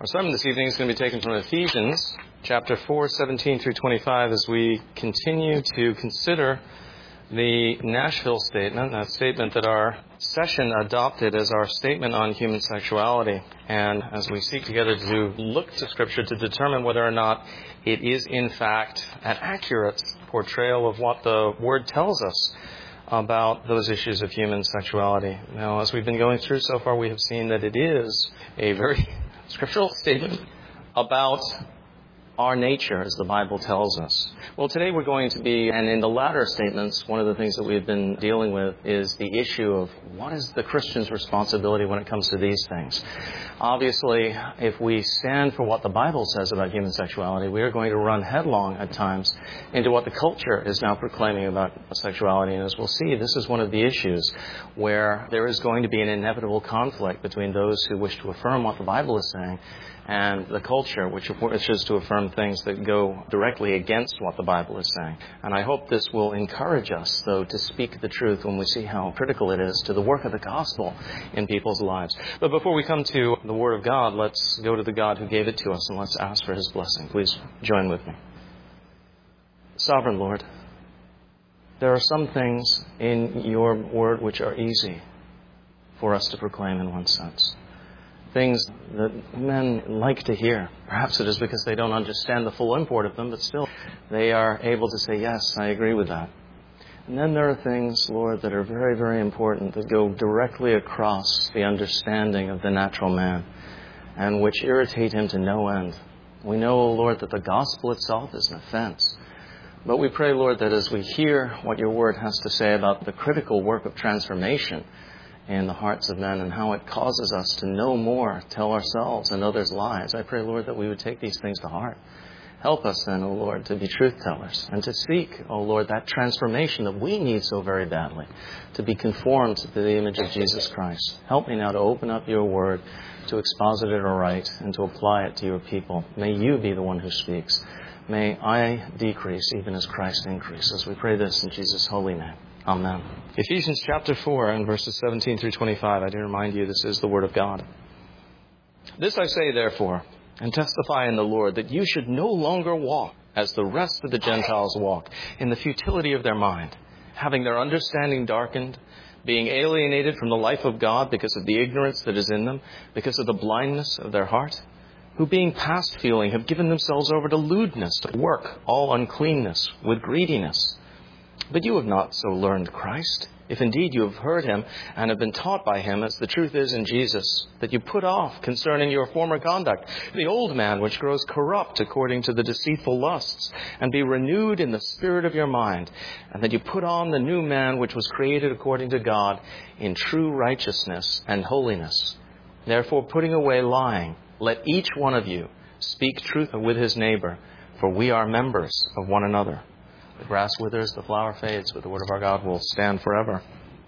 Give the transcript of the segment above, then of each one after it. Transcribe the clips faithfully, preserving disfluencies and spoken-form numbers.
Our sermon this evening is going to be taken from Ephesians chapter four, seventeen through twenty-five, as we continue to consider the Nashville statement, that statement that our session adopted as our statement on human sexuality. And as we seek together to look to Scripture to determine whether or not it is in fact an accurate portrayal of what the Word tells us about those issues of human sexuality. Now, as we've been going through so far, we have seen that it is a very scriptural statement about our nature, as the Bible tells us. Well, today we're going to be, and in the latter statements, one of the things that we've been dealing with is the issue of what is the Christian's responsibility when it comes to these things. Obviously, if we stand for what the Bible says about human sexuality, we are going to run headlong at times into what the culture is now proclaiming about sexuality. And as we'll see, this is one of the issues where there is going to be an inevitable conflict between those who wish to affirm what the Bible is saying and the culture, which wishes to affirm things that go directly against what the Bible is saying. And I hope this will encourage us, though, to speak the truth when we see how critical it is to the work of the gospel in people's lives. But before we come to the Word of God, let's go to the God who gave it to us, and let's ask for His blessing. Please join with me. Sovereign Lord, there are some things in your Word which are easy for us to proclaim in one sense. Things that men like to hear. Perhaps it is because they don't understand the full import of them, but still they are able to say, yes, I agree with that. And then there are things, Lord, that are very, very important that go directly across the understanding of the natural man and which irritate him to no end. We know, O Lord, that the gospel itself is an offense. But we pray, Lord, that as we hear what your word has to say about the critical work of transformation in the hearts of men and how it causes us to know more, tell ourselves and others lies, I pray, Lord, that we would take these things to heart. Help us then, O Lord, to be truth tellers and to seek, O Lord, that transformation that we need so very badly, to be conformed to the image of Jesus Christ. Help me now to open up your word, to exposit it aright, and to apply it to your people. May you be the one who speaks. May I decrease even as Christ increases. We pray this in Jesus' holy name. Amen. Ephesians chapter four and verses seventeen through twenty-five. I do remind you this is the Word of God. This I say, therefore, and testify in the Lord, that you should no longer walk as the rest of the Gentiles walk, in the futility of their mind, having their understanding darkened, being alienated from the life of God because of the ignorance that is in them, because of the blindness of their heart, who being past feeling have given themselves over to lewdness, to work all uncleanness with greediness. But you have not so learned Christ, if indeed you have heard him and have been taught by him, as the truth is in Jesus, that you put off concerning your former conduct the old man which grows corrupt according to the deceitful lusts, and be renewed in the spirit of your mind, and that you put on the new man which was created according to God in true righteousness and holiness. Therefore, putting away lying, let each one of you speak truth with his neighbor, for we are members of one another. The grass withers, the flower fades, but the word of our God will stand forever.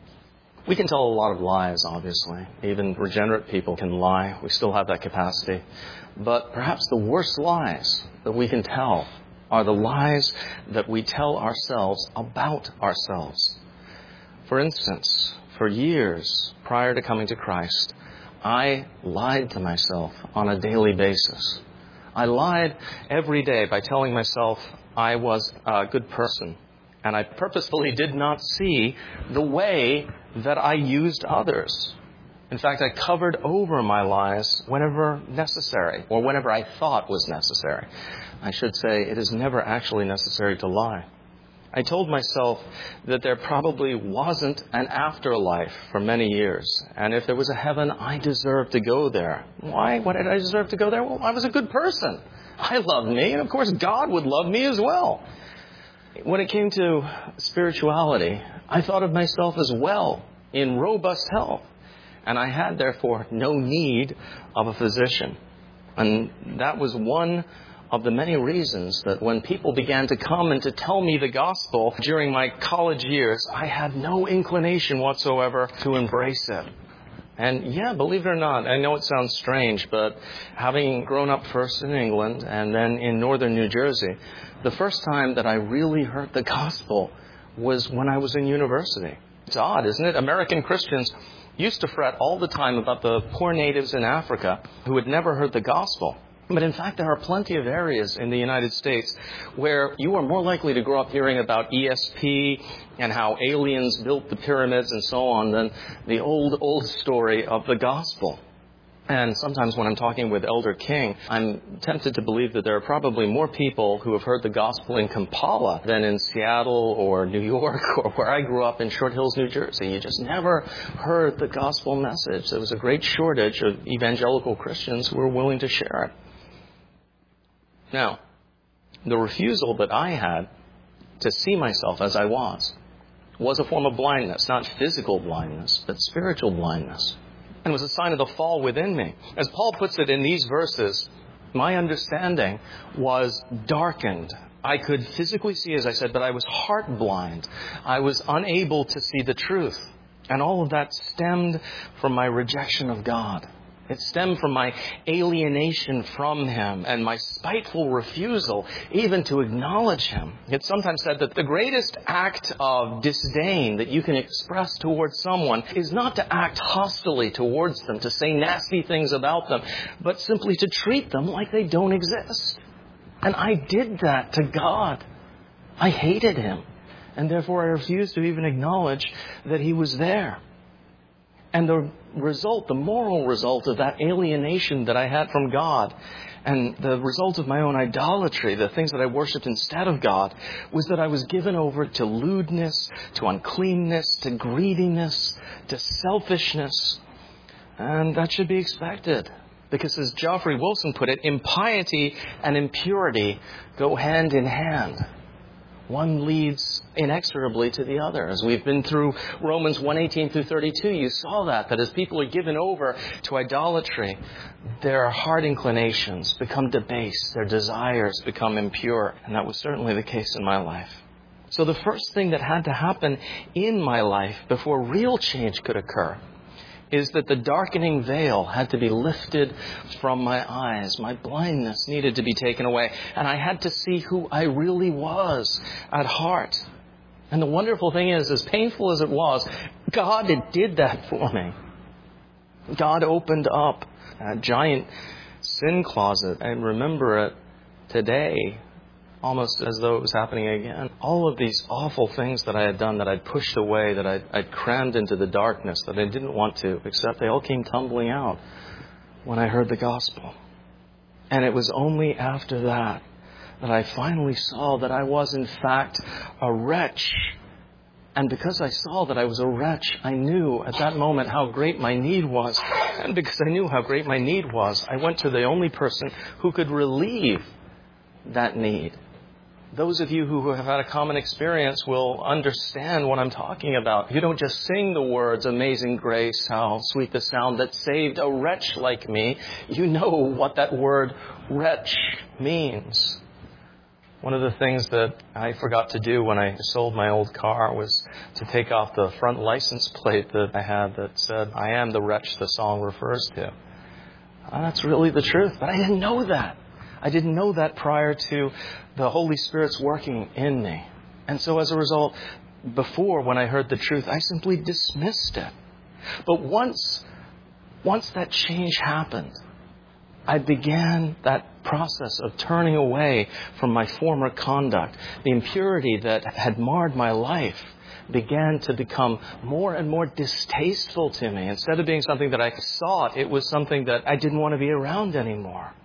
We can tell a lot of lies, obviously. Even regenerate people can lie. We still have that capacity. But perhaps the worst lies that we can tell are the lies that we tell ourselves about ourselves. For instance, for years prior to coming to Christ, I lied to myself on a daily basis. I lied every day by telling myself I was a good person, and I purposefully did not see the way that I used others. In fact, I covered over my lies whenever necessary, or whenever I thought was necessary. I should say it is never actually necessary to lie. I told myself that there probably wasn't an afterlife for many years, and if there was a heaven, I deserved to go there. Why? Why did I deserve to go there? Well, I was a good person. I loved me, and of course God would love me as well. When it came to spirituality, I thought of myself as well, in robust health, and I had therefore no need of a physician. And that was one of the many reasons that when people began to come and to tell me the gospel during my college years, I had no inclination whatsoever to embrace it. And yeah, believe it or not, I know it sounds strange, but having grown up first in England and then in northern New Jersey, the first time that I really heard the gospel was when I was in university. It's odd, isn't it? American Christians used to fret all the time about the poor natives in Africa who had never heard the gospel. But in fact, there are plenty of areas in the United States where you are more likely to grow up hearing about E S P and how aliens built the pyramids and so on than the old, old story of the gospel. And sometimes when I'm talking with Elder King, I'm tempted to believe that there are probably more people who have heard the gospel in Kampala than in Seattle or New York or where I grew up in Short Hills, New Jersey. You just never heard the gospel message. There was a great shortage of evangelical Christians who were willing to share it. Now, the refusal that I had to see myself as I was was a form of blindness, not physical blindness, but spiritual blindness. And was a sign of the fall within me. As Paul puts it in these verses, my understanding was darkened. I could physically see, as I said, but I was heart blind. I was unable to see the truth. And all of that stemmed from my rejection of God. It stemmed from my alienation from Him and my spiteful refusal even to acknowledge Him. It's sometimes said that the greatest act of disdain that you can express towards someone is not to act hostilely towards them, to say nasty things about them, but simply to treat them like they don't exist. And I did that to God. I hated Him, and therefore I refused to even acknowledge that He was there. And the result, the moral result of that alienation that I had from God and the result of my own idolatry, the things that I worshipped instead of God, was that I was given over to lewdness, to uncleanness, to greediness, to selfishness. And that should be expected. Because as Geoffrey Wilson put it, impiety and impurity go hand in hand. One leads inexorably to the other. As we've been through Romans one eighteen through thirty-two, you saw that, that as people are given over to idolatry, their heart inclinations become debased, their desires become impure. And that was certainly the case in my life. So the first thing that had to happen in my life before real change could occur is that the darkening veil had to be lifted from my eyes. My blindness needed to be taken away. And I had to see who I really was at heart. And the wonderful thing is, as painful as it was, God did that for me. God opened up a giant sin closet. I remember it today, almost as though it was happening again. All of these awful things that I had done, that I'd pushed away, that I'd, I'd crammed into the darkness, that I didn't want to, except they all came tumbling out when I heard the gospel. And it was only after that that I finally saw that I was in fact a wretch. And because I saw that I was a wretch, I knew at that moment how great my need was. And because I knew how great my need was, I went to the only person who could relieve that need. Those of you who have had a common experience will understand what I'm talking about. You don't just sing the words, "Amazing grace, how sweet the sound that saved a wretch like me." You know what that word wretch means. One of the things that I forgot to do when I sold my old car was to take off the front license plate that I had that said, "I am the wretch the song refers to." And that's really the truth, but I didn't know that. I didn't know that prior to the Holy Spirit's working in me. And so as a result, before, when I heard the truth, I simply dismissed it. But once, once that change happened, I began that process of turning away from my former conduct. The impurity that had marred my life began to become more and more distasteful to me. Instead of being something that I sought, it was something that I didn't want to be around anymore.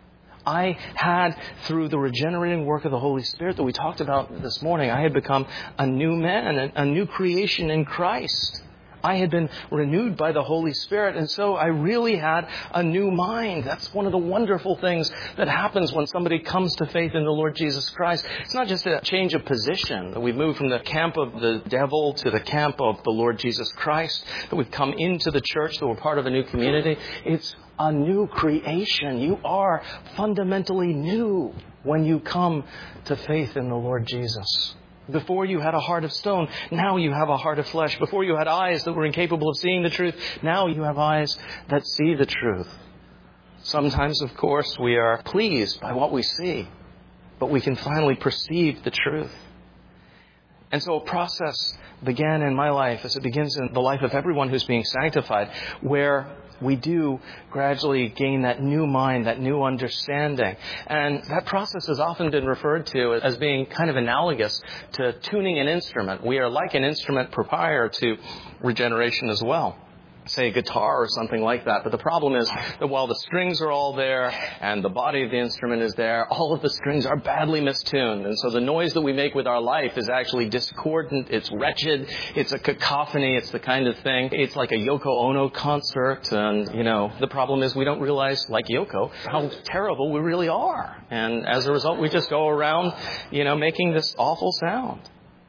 I had, through the regenerating work of the Holy Spirit that we talked about this morning, I had become a new man, a new creation in Christ. I had been renewed by the Holy Spirit, and so I really had a new mind. That's one of the wonderful things that happens when somebody comes to faith in the Lord Jesus Christ. It's not just a change of position, that we've moved from the camp of the devil to the camp of the Lord Jesus Christ, that we've come into the church, that we're part of a new community. It's a new creation. You are fundamentally new when you come to faith in the Lord Jesus. Before you had a heart of stone, now you have a heart of flesh. Before you had eyes that were incapable of seeing the truth, now you have eyes that see the truth. Sometimes, of course, we are pleased by what we see, but we can finally perceive the truth. And so a process began in my life, as it begins in the life of everyone who's being sanctified, where we do gradually gain that new mind, that new understanding. And that process has often been referred to as being kind of analogous to tuning an instrument. We are like an instrument prior to regeneration as well. Say a guitar or something like that. But the problem is that while the strings are all there and the body of the instrument is there, all of the strings are badly mistuned. And so the noise that we make with our life is actually discordant. It's wretched. It's a cacophony. It's the kind of thing. It's like a Yoko Ono concert. And, you know, the problem is we don't realize, like Yoko, how terrible we really are. And as a result, we just go around, you know, making this awful sound.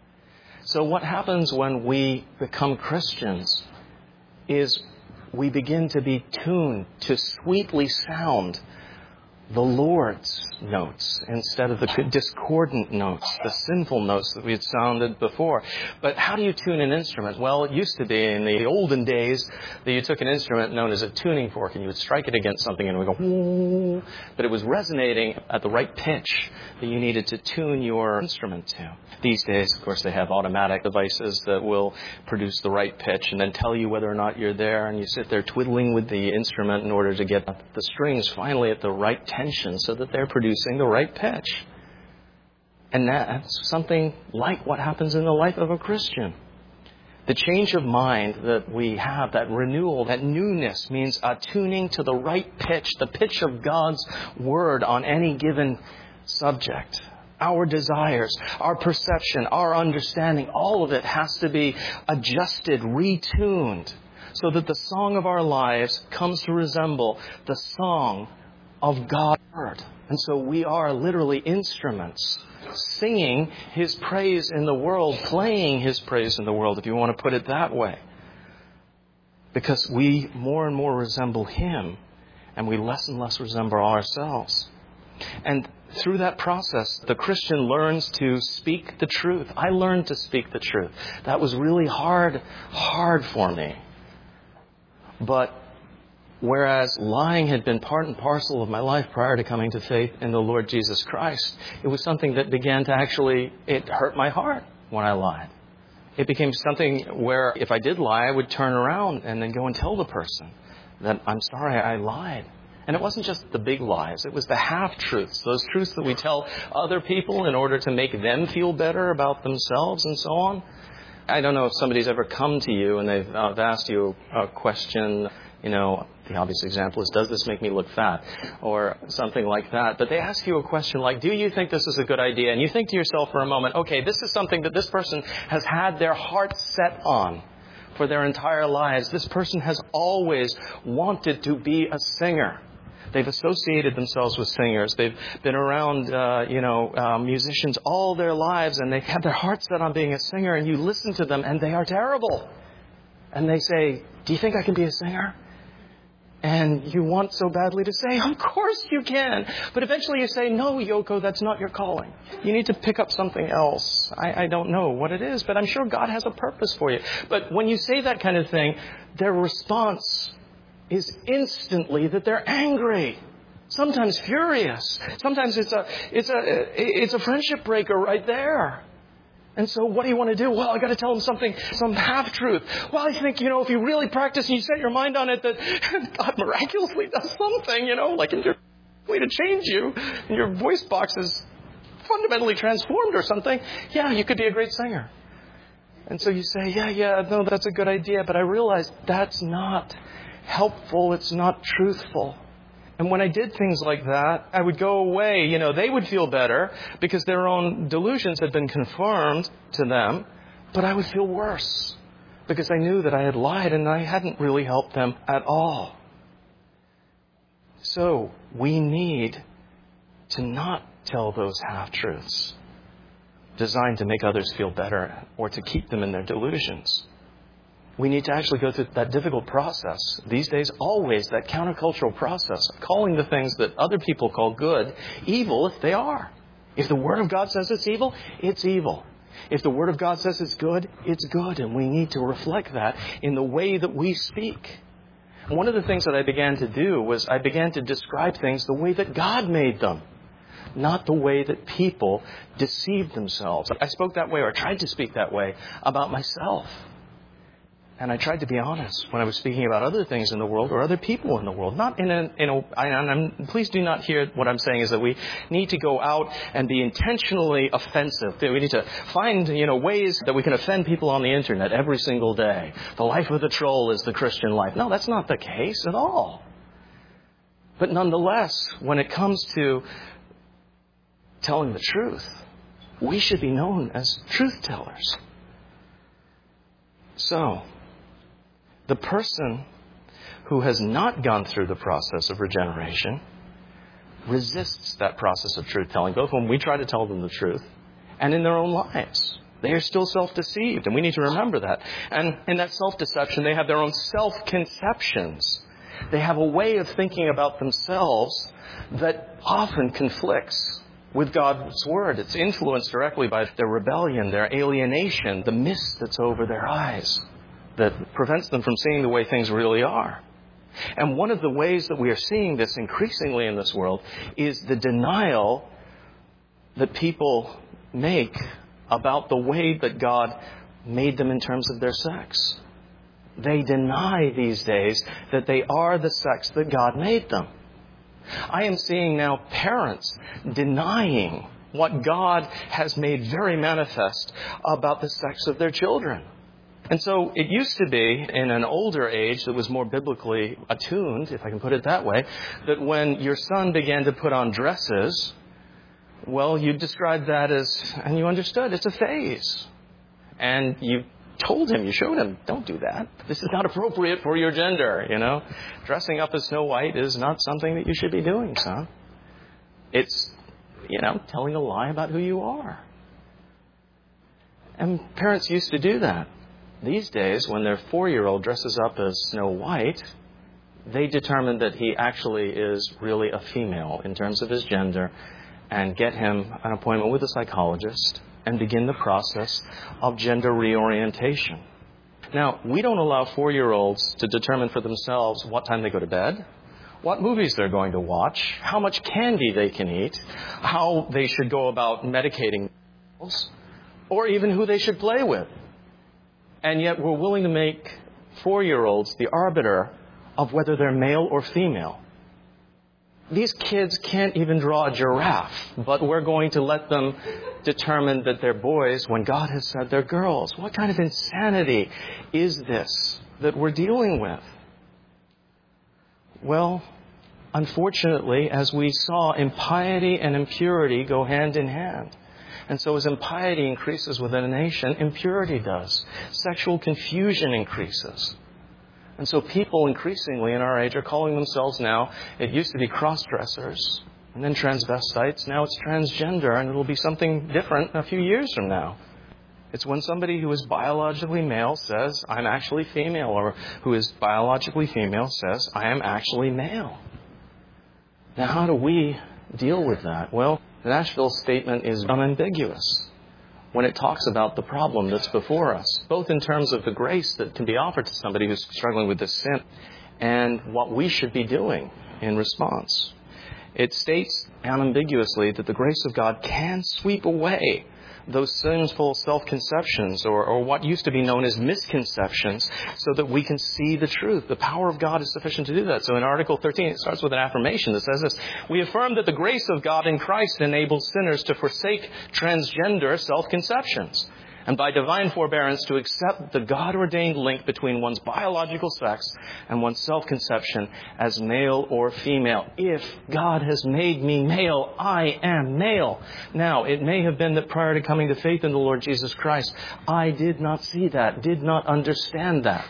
So what happens when we become Christians is we begin to be tuned to sweetly sound the Lord's notes instead of the discordant notes, the sinful notes that we had sounded before. But how do you tune an instrument? Well, it used to be in the olden days that you took an instrument known as a tuning fork and you would strike it against something and it would go, whoo, but it was resonating at the right pitch that you needed to tune your instrument to. These days, of course, they have automatic devices that will produce the right pitch and then tell you whether or not you're there, and you sit there twiddling with the instrument in order to get the strings finally at the right tension so that they're producing the right pitch. And that's something like what happens in the life of a Christian. The change of mind that we have, that renewal, that newness, means attuning to the right pitch, the pitch of God's Word on any given subject. Our desires, our perception, our understanding, all of it has to be adjusted, retuned, so that the song of our lives comes to resemble the song of God's Word. And so we are literally instruments, singing His praise in the world, playing His praise in the world, if you want to put it that way. Because we more and more resemble Him, and we less and less resemble ourselves. And through that process, the Christian learns to speak the truth. I learned to speak the truth. That was really hard, hard for me. But whereas lying had been part and parcel of my life prior to coming to faith in the Lord Jesus Christ, it was something that began to actually, it hurt my heart when I lied. It became something where if I did lie, I would turn around and then go and tell the person that I'm sorry, I lied. And it wasn't just the big lies. It was the half-truths, those truths that we tell other people in order to make them feel better about themselves and so on. I don't know if somebody's ever come to you and they've uh, asked you a question, you know, the obvious example is, does this make me look fat? Or something like that. But they ask you a question like, do you think this is a good idea? And you think to yourself for a moment, okay, this is something that this person has had their heart set on for their entire lives. This person has always wanted to be a singer. They've associated themselves with singers. They've been around, uh, you know, uh, musicians all their lives, and they have their heart set on being a singer, and you listen to them, and they are terrible. And they say, do you think I can be a singer? And you want so badly to say, of course you can. But eventually you say, no, Yoko, that's not your calling. You need to pick up something else. I, I don't know what it is, but I'm sure God has a purpose for you. But when you say that kind of thing, their response is instantly that they're angry, sometimes furious. Sometimes it's a it's a it's a friendship breaker right there. And so what do you want to do? Well, I got to tell them something, some half-truth. Well, I think, you know, if you really practice and you set your mind on it, that God miraculously does something, you know, like in your way to change you, and your voice box is fundamentally transformed or something. Yeah, you could be a great singer. And so you say, yeah, yeah, no, that's a good idea. But I realize that's not helpful. It's not truthful. And when I did things like that, I would go away. You know, they would feel better because their own delusions had been confirmed to them. But I would feel worse because I knew that I had lied and I hadn't really helped them at all. So we need to not tell those half-truths designed to make others feel better or to keep them in their delusions. We need to actually go through that difficult process. These days, always that countercultural process of calling the things that other people call good, evil if they are. If the Word of God says it's evil, it's evil. If the Word of God says it's good, it's good. And we need to reflect that in the way that we speak. One of the things that I began to do was I began to describe things the way that God made them. not the way that people deceive themselves. I spoke that way, or tried to speak that way, about myself. And I tried to be honest when I was speaking about other things in the world or other people in the world. Not in a, in a and I'm, please do not hear what I'm saying is that we need to go out and be intentionally offensive. We need to find, you know, ways that we can offend people on the internet every single day. The life of the troll is the Christian life. No, that's not the case at all. But nonetheless, when it comes to telling the truth, we should be known as truth tellers. So, the person who has not gone through the process of regeneration resists that process of truth-telling, both when we try to tell them the truth and in their own lives. They are still self-deceived, and we need to remember that. And in that self-deception, they have their own self-conceptions. They have a way of thinking about themselves that often conflicts with God's Word. It's influenced directly by their rebellion, their alienation, the mist that's over their eyes that prevents them from seeing the way things really are. And one of the ways that we are seeing this increasingly in this world is the denial that people make about the way that God made them in terms of their sex. They deny these days that they are the sex that God made them. I am seeing now parents denying what God has made very manifest about the sex of their children. And so it used to be, in an older age that was more biblically attuned, if I can put it that way, that when your son began to put on dresses, well, you described that as, and you understood, it's a phase. And you told him, you showed him, don't do that. This is not appropriate for your gender, you know. Dressing up as Snow White is not something that you should be doing, son. It's, you know, telling a lie about who you are. And parents used to do that. These days, when their four-year-old dresses up as Snow White, they determine that he actually is really a female in terms of his gender and get him an appointment with a psychologist and begin the process of gender reorientation. Now, we don't allow four-year-olds to determine for themselves what time they go to bed, what movies they're going to watch, how much candy they can eat, how they should go about medicating themselves, or even who they should play with. And yet we're willing to make four-year-olds the arbiter of whether they're male or female. These kids can't even draw a giraffe, but we're going to let them determine that they're boys when God has said they're girls. What kind of insanity is this that we're dealing with? Well, unfortunately, as we saw, impiety and impurity go hand in hand. And so as impiety increases within a nation, impurity does. Sexual confusion increases. And so people increasingly in our age are calling themselves now, it used to be cross-dressers, and then transvestites. Now it's transgender, and it'll be something different a few years from now. It's when somebody who is biologically male says, I'm actually female, or who is biologically female says, I am actually male. Now how do we deal with that? Well, the Nashville statement is unambiguous when it talks about the problem that's before us, both in terms of the grace that can be offered to somebody who's struggling with this sin and what we should be doing in response. It states unambiguously that the grace of God can sweep away those sinful self-conceptions or, or what used to be known as misconceptions so that we can see the truth. The power of God is sufficient to do that. So in Article thirteen, it starts with an affirmation that says this: we affirm that the grace of God in Christ enables sinners to forsake transgender self-conceptions and by divine forbearance to accept the God-ordained link between one's biological sex and one's self-conception as male or female. If God has made me male, I am male. Now, it may have been that prior to coming to faith in the Lord Jesus Christ, I did not see that, did not understand that.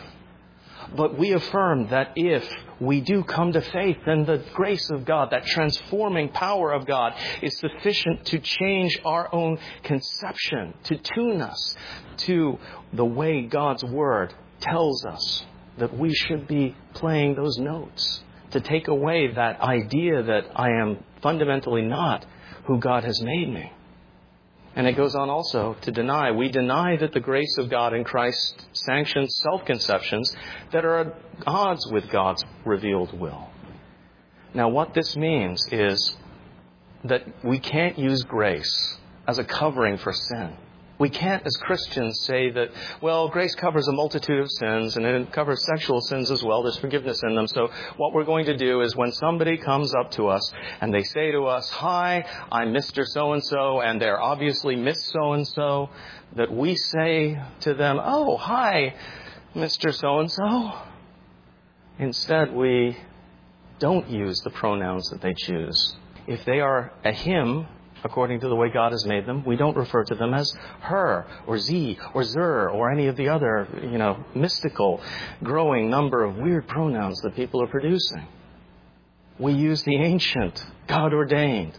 But we affirm that if we do come to faith, then the grace of God, that transforming power of God, is sufficient to change our own conception, to tune us to the way God's Word tells us that we should be playing those notes, to take away that idea that I am fundamentally not who God has made me. And it goes on also to deny. We deny that the grace of God in Christ sanctions self-conceptions that are at odds with God's revealed will. Now, what this means is that we can't use grace as a covering for sin. We can't, as Christians, say that, well, grace covers a multitude of sins, and it covers sexual sins as well. There's forgiveness in them. So what we're going to do is when somebody comes up to us and they say to us, hi, I'm Mister So-and-so, and they're obviously Miss So-and-so, that we say to them, oh, hi, Mister So-and-so. Instead, we don't use the pronouns that they choose. If they are a him, according to the way God has made them, we don't refer to them as her or ze or zer or any of the other, you know, mystical, growing number of weird pronouns that people are producing. We use the ancient, God-ordained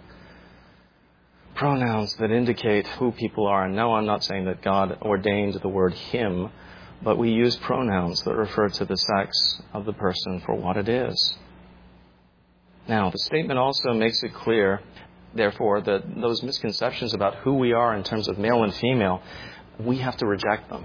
pronouns that indicate who people are. And no, I'm not saying that God ordained the word him, but we use pronouns that refer to the sex of the person for what it is. Now, the statement also makes it clear, therefore, that those misconceptions about who we are in terms of male and female, we have to reject them.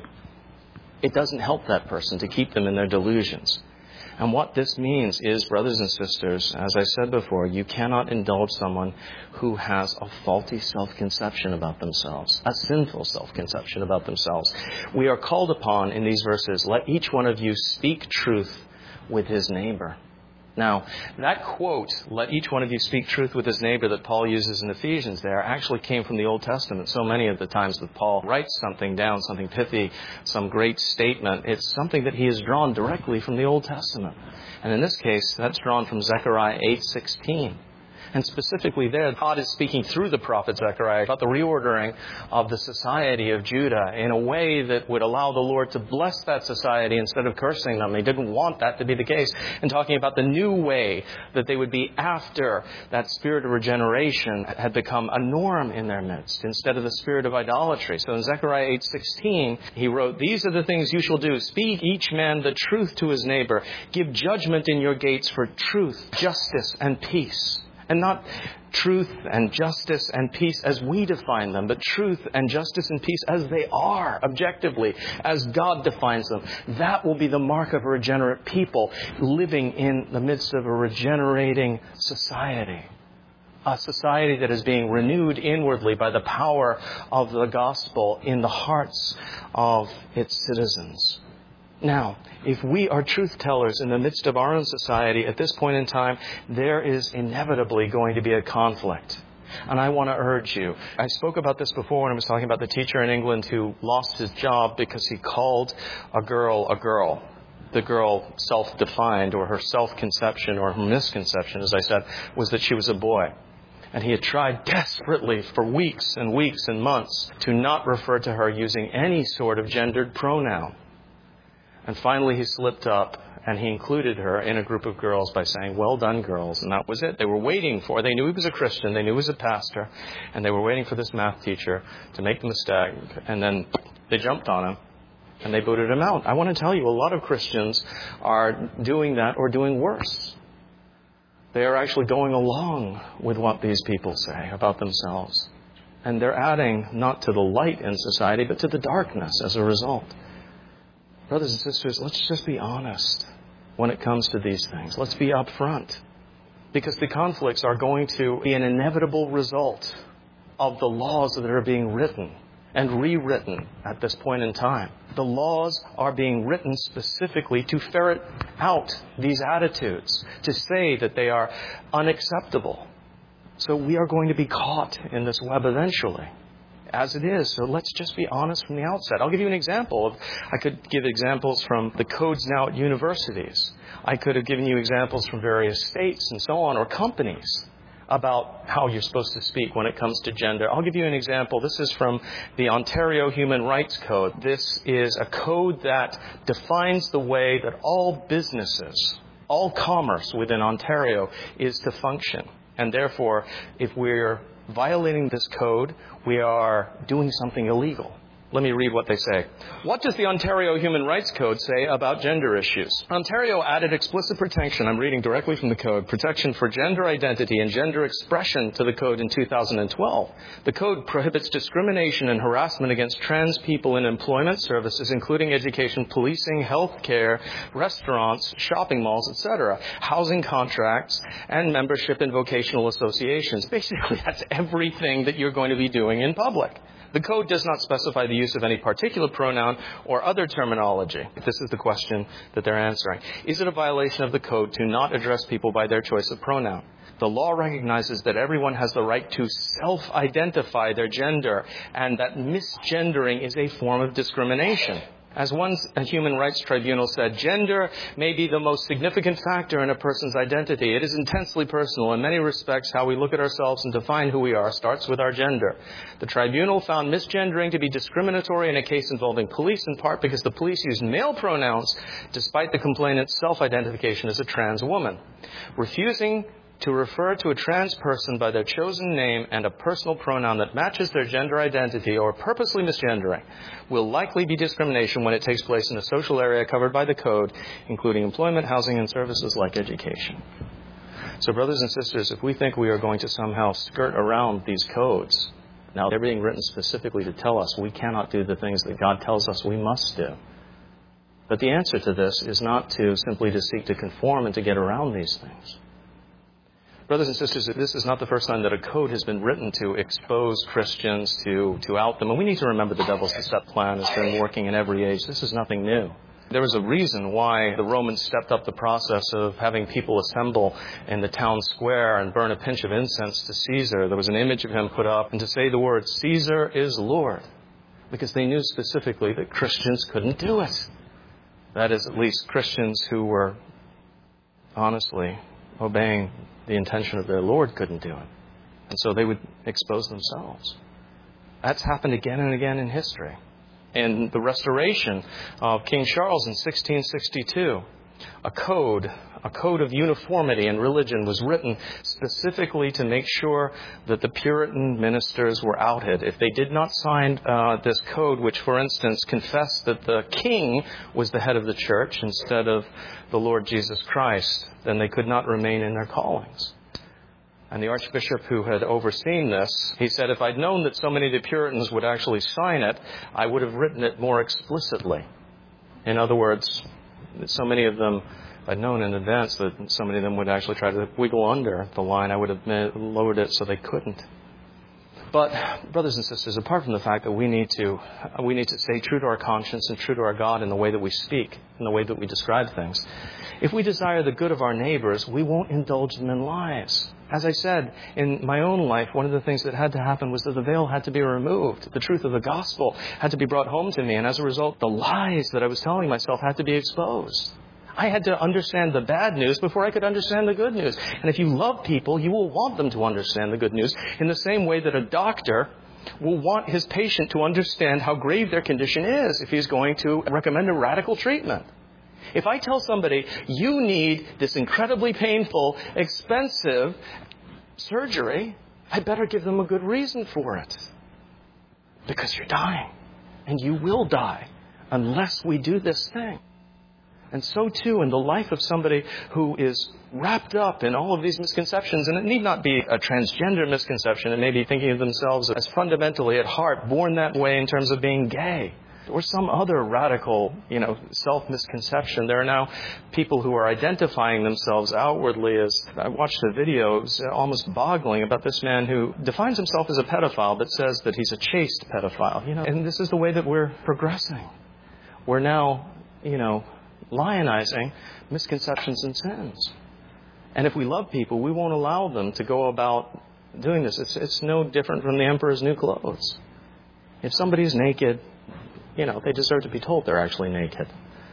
It doesn't help that person to keep them in their delusions. And what this means is, brothers and sisters, as I said before, you cannot indulge someone who has a faulty self-conception about themselves, a sinful self-conception about themselves. We are called upon in these verses, let each one of you speak truth with his neighbor. Now, that quote, let each one of you speak truth with his neighbor, that Paul uses in Ephesians there, actually came from the Old Testament. So many of the times that Paul writes something down, something pithy, some great statement, it's something that he has drawn directly from the Old Testament. And in this case, that's drawn from Zechariah eight sixteen. And specifically there, God is speaking through the prophet Zechariah about the reordering of the society of Judah in a way that would allow the Lord to bless that society instead of cursing them. He didn't want that to be the case. And talking about the new way that they would be after that spirit of regeneration had become a norm in their midst instead of the spirit of idolatry. So in Zechariah eight sixteen, he wrote, these are the things you shall do. Speak each man the truth to his neighbor. Give judgment in your gates for truth, justice, and peace. And not truth and justice and peace as we define them, but truth and justice and peace as they are, objectively, as God defines them. That will be the mark of a regenerate people living in the midst of a regenerating society. A society that is being renewed inwardly by the power of the gospel in the hearts of its citizens. Now, if we are truth tellers in the midst of our own society at this point in time, there is inevitably going to be a conflict. And I want to urge you. I spoke about this before when I was talking about the teacher in England who lost his job because he called a girl a girl. The girl self-defined, or her self-conception or her misconception, as I said, was that she was a boy. And he had tried desperately for weeks and weeks and months to not refer to her using any sort of gendered pronoun. And finally he slipped up and he included her in a group of girls by saying, well done, girls. And that was it. They were waiting for, they knew he was a Christian, they knew he was a pastor, and they were waiting for this math teacher to make the mistake. And then they jumped on him and they booted him out. I want to tell you, a lot of Christians are doing that or doing worse. They are actually going along with what these people say about themselves. And they're adding not to the light in society, but to the darkness as a result. Brothers and sisters, let's just be honest when it comes to these things. Let's be upfront. Because the conflicts are going to be an inevitable result of the laws that are being written and rewritten at this point in time. The laws are being written specifically to ferret out these attitudes, to say that they are unacceptable. So we are going to be caught in this web eventually, as it is. So let's just be honest from the outset. I'll give you an example. Of, I could give examples from the codes now at universities. I could have given you examples from various states and so on, or companies, about how you're supposed to speak when it comes to gender. I'll give you an example. This is from the Ontario Human Rights Code. This is a code that defines the way that all businesses, all commerce within Ontario is to function. And therefore, if we're violating this code, we are doing something illegal. Let me read what they say. What does the Ontario Human Rights Code say about gender issues? Ontario added explicit protection, I'm reading directly from the code, protection for gender identity and gender expression to the code in two thousand twelve. The code prohibits discrimination and harassment against trans people in employment services, including education, policing, health care, restaurants, shopping malls, et cetera, housing contracts, and membership in vocational associations. Basically, that's everything that you're going to be doing in public. The code does not specify the use of any particular pronoun or other terminology. This is the question that they're answering. Is it a violation of the code to not address people by their choice of pronoun? The law recognizes that everyone has the right to self-identify their gender and that misgendering is a form of discrimination. As one human rights tribunal said, gender may be the most significant factor in a person's identity. It is intensely personal. In many respects, how we look at ourselves and define who we are starts with our gender. The tribunal found misgendering to be discriminatory in a case involving police, in part because the police used male pronouns despite the complainant's self-identification as a trans woman. Refusing to refer to a trans person by their chosen name and a personal pronoun that matches their gender identity or purposely misgendering will likely be discrimination when it takes place in a social area covered by the code, including employment, housing, and services like education. So, brothers and sisters, if we think we are going to somehow skirt around these codes, now they're being written specifically to tell us we cannot do the things that God tells us we must do. But the answer to this is not to simply to seek to conform and to get around these things. Brothers and sisters, this is not the first time that a code has been written to expose Christians, to, to out them. And we need to remember the devil's deceptive plan has been working in every age. This is nothing new. There was a reason why the Romans stepped up the process of having people assemble in the town square and burn a pinch of incense to Caesar. There was an image of him put up, and to say the word, Caesar is Lord, because they knew specifically that Christians couldn't do it. That is, at least Christians who were honestly obeying the intention of their Lord couldn't do it. And so they would expose themselves. That's happened again and again in history. In the restoration of King Charles in sixteen sixty-two, a code, a code of uniformity in religion was written specifically to make sure that the Puritan ministers were outed. If they did not sign uh, this code, which, for instance, confessed that the king was the head of the church instead of the Lord Jesus Christ, then they could not remain in their callings. And the archbishop who had overseen this, he said, if I'd known that so many of the Puritans would actually sign it, I would have written it more explicitly. In other words, so many of them, I'd known in advance that so many of them would actually try to wiggle under the line. I would have lowered it so they couldn't. But, brothers and sisters, apart from the fact that we need to we need to stay true to our conscience and true to our God in the way that we speak, in the way that we describe things, if we desire the good of our neighbors, we won't indulge them in lies. As I said, in my own life, one of the things that had to happen was that the veil had to be removed. The truth of the gospel had to be brought home to me, and as a result, the lies that I was telling myself had to be exposed. I had to understand the bad news before I could understand the good news. And if you love people, you will want them to understand the good news in the same way that a doctor will want his patient to understand how grave their condition is if he's going to recommend a radical treatment. If I tell somebody, you need this incredibly painful, expensive surgery, I better give them a good reason for it. Because you're dying. And you will die unless we do this thing. And so, too, in the life of somebody who is wrapped up in all of these misconceptions, and it need not be a transgender misconception. It may be thinking of themselves as fundamentally at heart born that way in terms of being gay, or some other radical, you know, self-misconception. There are now people who are identifying themselves outwardly as, I watched a video, it was almost boggling, about this man who defines himself as a pedophile but says that he's a chaste pedophile. You know, and this is the way that we're progressing. We're now, you know, lionizing misconceptions and sins. And if we love people, we won't allow them to go about doing this. It's, it's no different from the emperor's new clothes. If somebody's naked, you know, they deserve to be told they're actually naked.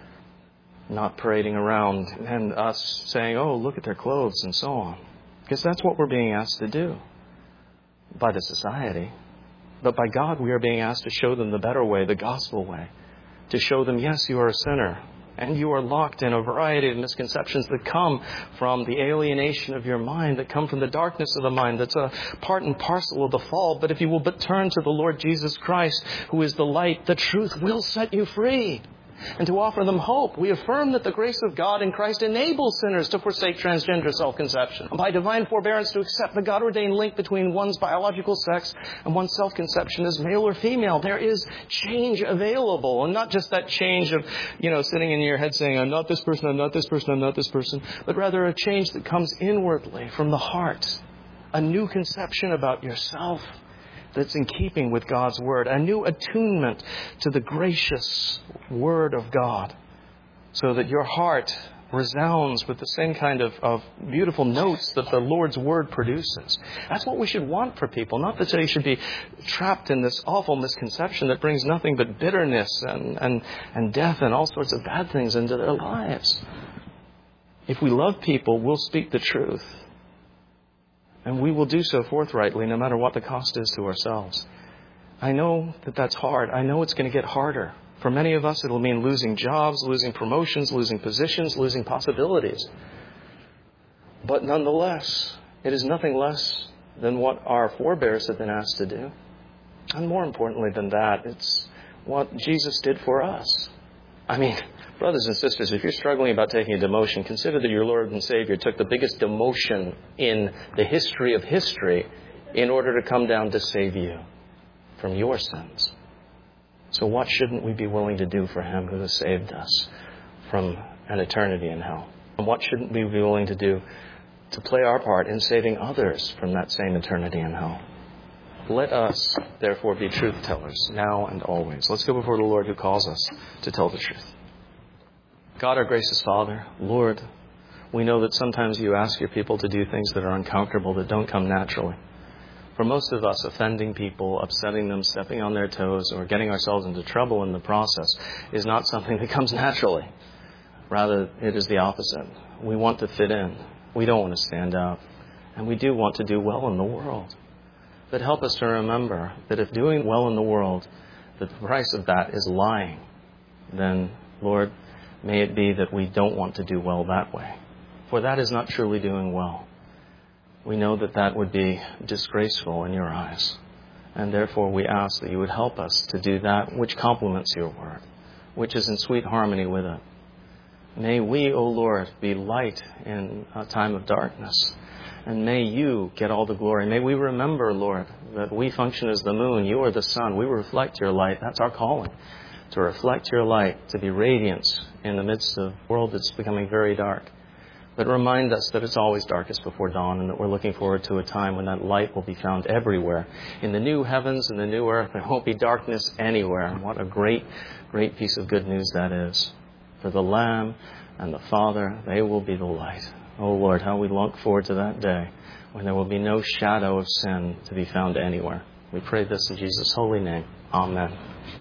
Not parading around and us saying, oh, look at their clothes and so on. Because that's what we're being asked to do by the society. But by God, we are being asked to show them the better way, the gospel way. To show them, yes, you are a sinner. And you are locked in a variety of misconceptions that come from the alienation of your mind, that come from the darkness of the mind, that's a part and parcel of the fall. But if you will but turn to the Lord Jesus Christ, who is the light, the truth will set you free. And to offer them hope, we affirm that the grace of God in Christ enables sinners to forsake transgender self-conception, and by divine forbearance to accept the God-ordained link between one's biological sex and one's self-conception as male or female. There is change available, and not just that change of, you know, sitting in your head saying, I'm not this person, I'm not this person, I'm not this person, but rather a change that comes inwardly from the heart. A new conception about yourself that's in keeping with God's Word. A new attunement to the gracious Word of God, so that your heart resounds with the same kind of, of beautiful notes that the Lord's Word produces. That's what we should want for people. Not that they should be trapped in this awful misconception that brings nothing but bitterness and, and, and death and all sorts of bad things into their lives. If we love people, we'll speak the truth. And we will do so forthrightly, no matter what the cost is to ourselves. I know that that's hard. I know it's going to get harder. For many of us, it'll mean losing jobs, losing promotions, losing positions, losing possibilities. But nonetheless, it is nothing less than what our forebears have been asked to do. And more importantly than that, it's what Jesus did for us. I mean, brothers and sisters, if you're struggling about taking a demotion, consider that your Lord and Savior took the biggest demotion in the history of history in order to come down to save you from your sins. So what shouldn't we be willing to do for Him who has saved us from an eternity in hell? And what shouldn't we be willing to do to play our part in saving others from that same eternity in hell? Let us, therefore, be truth tellers now and always. Let's go before the Lord who calls us to tell the truth. God, our gracious Father, Lord, we know that sometimes you ask your people to do things that are uncomfortable, that don't come naturally. For most of us, offending people, upsetting them, stepping on their toes, or getting ourselves into trouble in the process is not something that comes naturally. Rather, it is the opposite. We want to fit in. We don't want to stand out. And we do want to do well in the world. But help us to remember that if doing well in the world, that the price of that is lying, then, Lord, may it be that we don't want to do well that way. For that is not truly doing well. We know that that would be disgraceful in your eyes. And therefore we ask that you would help us to do that which complements your word, which is in sweet harmony with it. May we, O Lord, be light in a time of darkness. And may you get all the glory. May we remember, Lord, that we function as the moon. You are the sun. We reflect your light. That's our calling, to reflect your light, to be radiance in the midst of a world that's becoming very dark. But remind us that it's always darkest before dawn, and that we're looking forward to a time when that light will be found everywhere. In the new heavens and the new earth, there won't be darkness anywhere. And what a great, great piece of good news that is. For the Lamb and the Father, they will be the light. Oh Lord, how we look forward to that day when there will be no shadow of sin to be found anywhere. We pray this in Jesus' holy name. Amen.